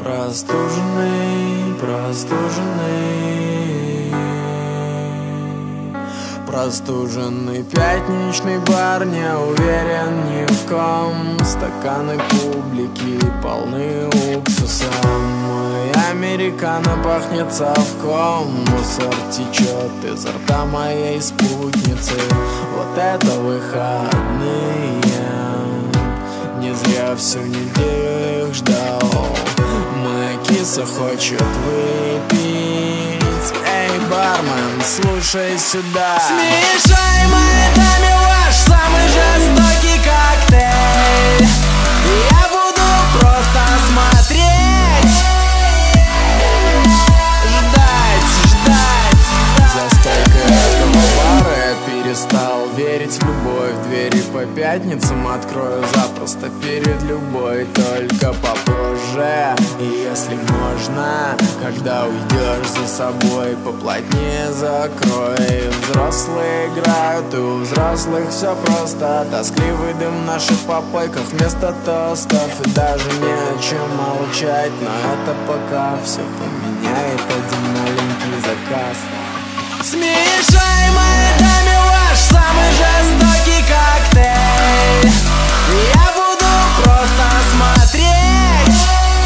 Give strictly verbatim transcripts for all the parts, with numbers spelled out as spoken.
Простуженный, простуженный, простуженный пятничный бар не уверен ни в ком. Стаканы публики полны уксуса. Мой американо пахнет совком. Мусор течет изо рта моей спутницы. Вот это выходные. Не зря всю неделю их ждал. Моя киса хочет выпить. Эй, бармен, слушай сюда. Смешай моей даме ваш самый жестокий коктейль. Я буду просто смотреть, ждать, ждать. За стойкой этого бара я перестал верить в любовь. Двери по пятницам открою запросто перед любой, только попозже. И если можно, когда уйдешь за собой, поплотнее закрой. Взрослые играют, и у взрослых все просто. Тоскливый дым в наших попойках вместо тостов. И даже не о чем молчать, но это пока все поменяет один маленький заказ. Смешай моей даме ваш самый жестокий коктейль. Я буду просто смотреть,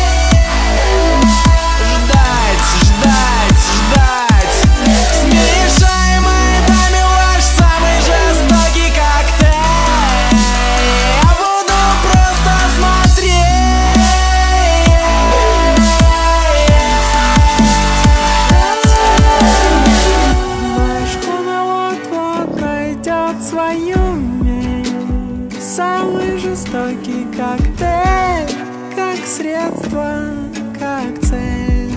ждать, ждать, ждать. Смешай моей даме ваш самый жестокий коктейль. Я буду просто смотреть. Свою месть. Самый жестокий коктейль, как средство, как цель.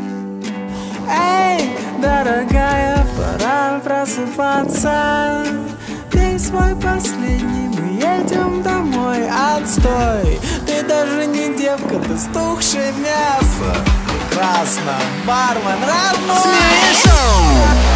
Эй, дорогая, пора просыпаться. Пей свой последний, мы едем домой. Отстой, ты даже не девка, ты стухшее мясо. Прекрасно, бармен родной. Смешно.